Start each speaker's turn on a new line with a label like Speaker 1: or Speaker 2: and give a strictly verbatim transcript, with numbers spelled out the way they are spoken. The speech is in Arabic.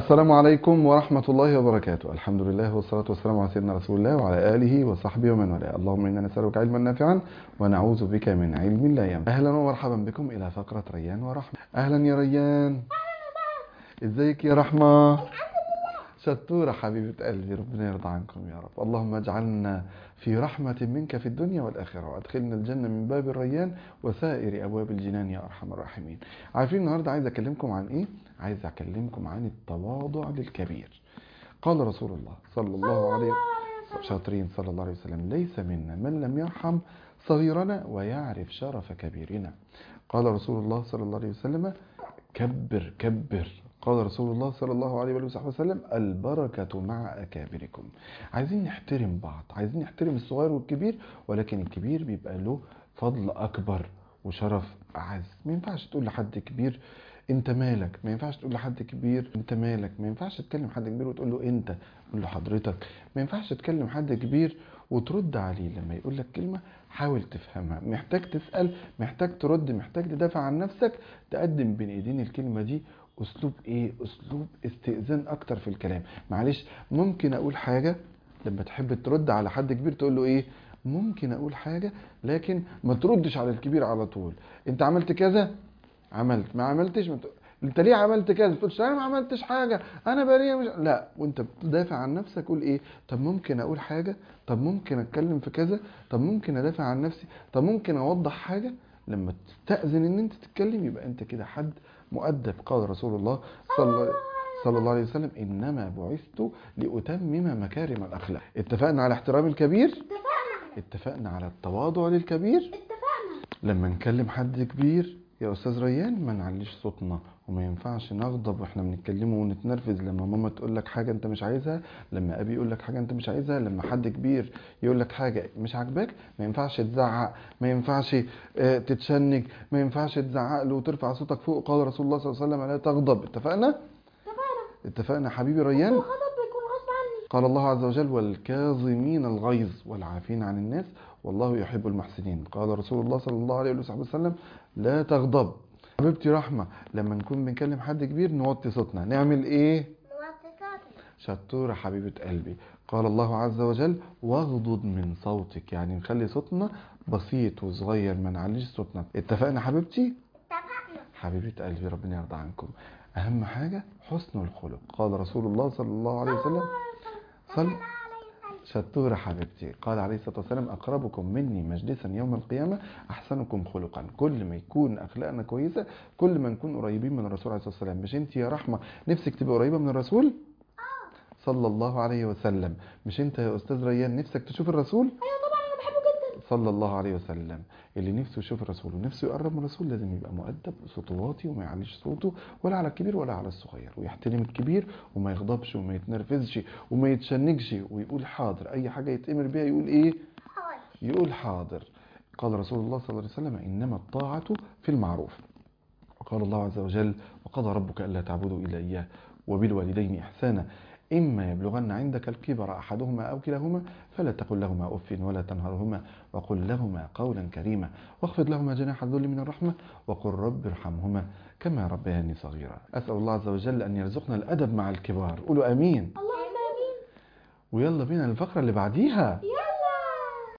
Speaker 1: السلام عليكم ورحمة الله وبركاته. الحمد لله والصلاة والسلام على سيدنا رسول الله وعلى آله وصحبه ومن والاه. اللهم إنا نسألك علما نافعا ونعوذ بك من علم لا ينفع. أهلا ومرحبا بكم إلى فقرة ريان ورحمة. أهلا يا ريان، ازيك يا رحمة؟ شطورة حبيبة قلبي، ربنا يرضى عنكم يا رب. اللهم اجعلنا في رحمة منك في الدنيا والآخرة، وادخلنا الجنة من باب الريان وسائر أبواب الجنان يا أرحم الراحمين. عارفين النهاردة عايز أكلمكم عن إيه؟ عايز أكلمكم عن التواضع للكبير. قال رسول الله صلى الله عليه وسلم، شاطرين، صلى الله عليه وسلم: ليس منا من لم يرحم صغيرنا ويعرف شرف كبيرنا. قال رسول الله صلى الله عليه وسلم: كبر كبر. قال رسول الله صلى الله عليه وصحبه وسلم: البركة مع أكابركم. عايزين نحترم بعض، عايزين نحترم الصغير والكبير، ولكن الكبير بيبقى له فضل أكبر وشرف أعز. ما ينفعش تقول لحد كبير انت مالك، ما ينفعش تقول لحد كبير انت مالك، ما ينفعش تكلم حد كبير وتقول له انت، تقول له حضرتك. ما ينفعش تكلم حد كبير وترد عليه لما يقول لك كلمة حاول تفهمها، محتاج تسأل، محتاج ترد، محتاج تدافع عن نفسك، تقدم بين ايدين الكلمة دي اسلوب ايه؟ اسلوب استئذان اكتر في الكلام. معلش، ممكن اقول حاجة لما تحب ترد على حد كبير تقول له ايه؟ ممكن اقول حاجة، لكن ما تردش على الكبير على طول. انت عملت كذا، عملت، ما عملتش، ما تق... انت ليه عملت كذا؟ ما تقولش انا ما عملتش حاجه، انا بريء، مش لا. وانت بتدافع عن نفسك قول ايه؟ طب ممكن اقول حاجه، طب ممكن اتكلم في كذا، طب ممكن ادافع عن نفسي، طب ممكن اوضح حاجه. لما تستأذن ان انت تتكلم يبقى انت كده حد مؤدب. قال رسول الله صلى صلى الله عليه وسلم: انما بعثت لاتمم مكارم الاخلاق. اتفقنا على احترام الكبير، اتفقنا اتفقنا على التواضع للكبير، اتفقنا. لما نكلم حد كبير يا استاذ ريان ما نعليش صوتنا، وما ينفعش نغضب واحنا بنتكلمه ونتنرفز لما ماما تقول لك حاجه انت مش عايزها، لما ابي يقول لك حاجه انت مش عايزها، لما حد كبير يقول لك حاجه مش عاجباك. ما ينفعش تزعق، ما ينفعش اه تتشنج، ما ينفعش تزعق له وترفع صوتك فوق. قال رسول الله صلى الله عليه وسلم: لا تغضب. اتفقنا اتفقنا اتفقنا حبيبي ريان. الغضب بيكون غصب عني. قال الله عز وجل: والكاظمين الغيظ والعافين عن الناس والله يحب المحسنين. قال رسول الله صلى الله عليه وسلم: لا تغضب. حبيبتي رحمة، لما نكون بنكلم حد كبير نوطي صوتنا، نعمل ايه؟ نوطي صوتنا. شطورة حبيبة قلبي. قال الله عز وجل: واغضض من صوتك، يعني نخلي صوتنا بسيط وصغير، ما نعليش صوتنا. اتفقنا حبيبتي؟ اتفقنا حبيبة قلبي، ربنا يرضى عنكم. اهم حاجة حسن الخلق. قال رسول الله صلى الله عليه وسلم صل شطورة حبيبتي. قال عليه الصلاة والسلام: أقربكم مني مجلسا يوم القيامة أحسنكم خلقا. كل ما يكون أخلاقنا كويسة كل ما نكون قريبين من الرسول عليه الصلاة والسلام. مش انت يا رحمة نفسك تبقى قريبة من الرسول صلى الله عليه وسلم؟ مش انت يا أستاذ ريان نفسك تشوف الرسول؟ صلى الله عليه وسلم. اللي نفسه يشوف الرسول ونفسه يقرب من الرسول لازم يبقى مؤدب وصوته واطي وما يعليش صوته ولا على الكبير ولا على الصغير، ويحترم الكبير وما يغضبش وما يتنرفزش وما يتشنجش، ويقول حاضر. اي حاجه يتامر بيها يقول ايه؟ يقول حاضر. قال رسول الله صلى الله عليه وسلم: انما الطاعه في المعروف. وقال الله عز وجل: وقضى ربك الا تعبدوا الا اياه وبالوالدين احسانا إما يبلغن عندك الكبر أحدهما أو كلاهما فلا تقل لهما أف ولا تنهرهما وقل لهما قولا كريما واخفض لهما جناح الذل من الرحمة وقل رب ارحمهما كما ربياني صغيرا. أسأل الله عز وجل أن يرزقنا الأدب مع الكبار. قولوا أمين. اللهم آمين. ويلا بينا الفقرة اللي بعديها.